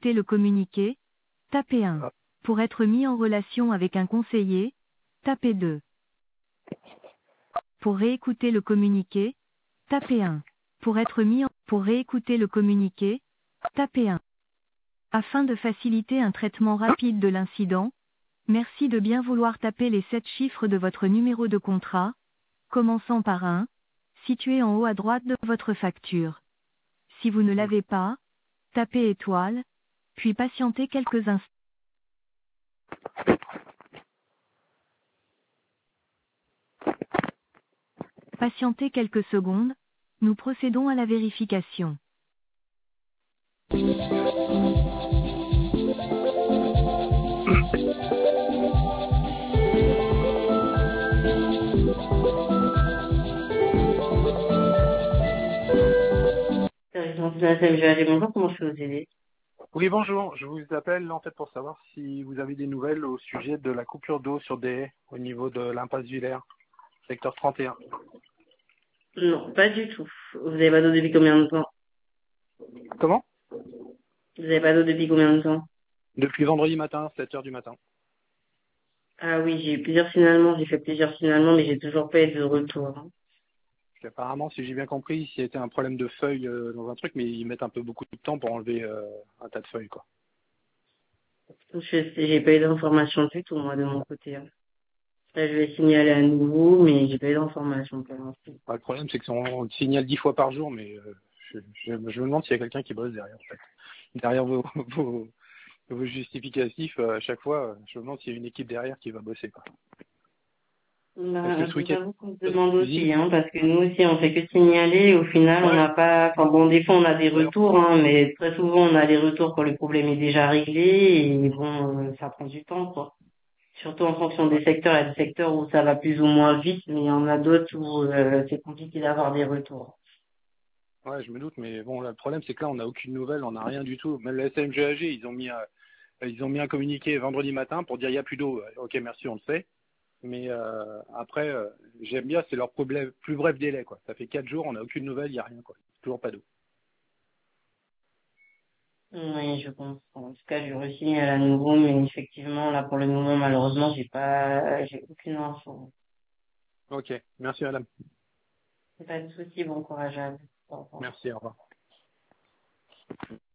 réécouter le communiqué, tapez 1. Pour être mis en relation avec un conseiller, tapez 2. Pour réécouter le communiqué, tapez 1. Pour réécouter le communiqué, tapez 1. Afin de faciliter un traitement rapide de l'incident, merci de bien vouloir taper les 7 chiffres de votre numéro de contrat, commençant par 1, situé en haut à droite de votre facture. Si vous ne l'avez pas, tapez étoile, puis patientez quelques instants. Patientez quelques secondes, nous procédons à la vérification. Bonjour, comment je peux vous aider? Oui, bonjour. Je vous appelle en fait pour savoir si vous avez des nouvelles au sujet de la coupure d'eau sur des haies au niveau de l'impasse Villers, secteur 31. Non, pas du tout. Vous avez pas d'eau depuis combien de temps? Comment? Vous avez pas d'eau depuis combien de temps? Depuis vendredi matin, 7 heures du matin. Ah oui, j'ai eu plusieurs signalements, j'ai fait plusieurs signalements, mais j'ai toujours pas eu de retour, hein. Parce qu'apparemment, si j'ai bien compris, c'était un problème de feuilles dans un truc, mais ils mettent un peu beaucoup de temps pour enlever un tas de feuilles, quoi. J'ai pas eu d'informations du tout, moi, de mon côté, hein. Là, je vais signaler à nouveau, mais j'ai pas eu d'informations pour l'instant. Le problème, c'est qu'on le signale 10 fois par jour, mais je me demande s'il y a quelqu'un qui bosse derrière, en fait. Derrière vos justificatifs, à chaque fois, je me demande s'il y a une équipe derrière qui va bosser, quoi. Parce que Bah, ce je vous week-end, avoue qu'on se dans demande l'usine, aussi, hein, parce que nous aussi, on fait que signaler, et au final, on ouais, n'a pas, enfin bon, des fois, on a des d'ailleurs, retours, hein, mais très souvent, on a des retours quand le problème est déjà réglé, et bon, ça prend du temps, quoi. Surtout en fonction ouais, des secteurs. Il y a des secteurs où ça va plus ou moins vite, mais il y en a d'autres où c'est compliqué d'avoir des retours. ouais, je me doute, mais bon, là, le problème, c'est que là, on n'a aucune nouvelle, on n'a rien du tout. Même la SMGAG, ils ont mis un communiqué vendredi matin pour dire il n'y a plus d'eau. Ok, merci, on le sait. Mais après, j'aime bien, c'est leur problème, plus bref délai, quoi. Ça fait 4 jours, on n'a aucune nouvelle, il n'y a rien, quoi. Toujours pas d'eau. Oui, je pense. En tout cas, je re-signe à nouveau, mais effectivement, là, pour le moment, malheureusement, j'ai aucune info. Ok, merci madame. Pas de souci, bon courage à vous. Au revoir. Merci, au revoir.